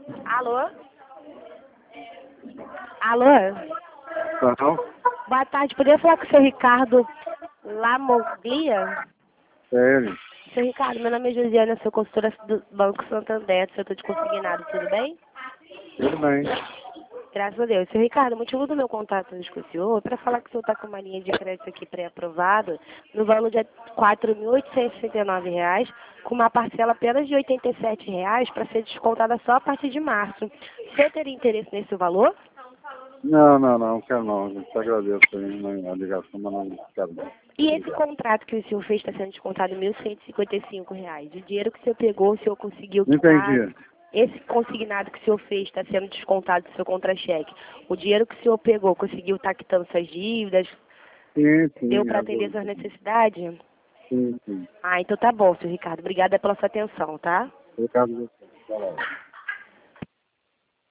Alô? Alô? Não? Boa tarde, poderia falar com o seu Ricardo Lamoglia? É ele. Seu Ricardo, meu nome é Josiana, sou consultora do Banco Santander, do setor de consignado, tudo bem? Tudo bem. Graças a Deus. Seu Ricardo, o motivo do meu contato hoje com o senhor é para falar que o senhor está com uma linha de crédito aqui pré-aprovada no valor de R$ 4.869, com uma parcela apenas de R$ 87 para ser descontada só a partir de março. O senhor teria interesse nesse valor? Não quero não. Eu te agradeço aí a ligação, mas não quero não. E esse contrato que o senhor fez está sendo descontado R$ 1.155. O dinheiro que o senhor pegou, o senhor conseguiu Não quitar? entendi. Esse consignado que o senhor fez está sendo descontado do seu contra-cheque. O dinheiro que o senhor pegou, conseguiu estar quitando suas dívidas? Sim, Deu para atender suas necessidades? sim. Ah, então tá bom, senhor Ricardo. Obrigada pela sua atenção, tá? Obrigado.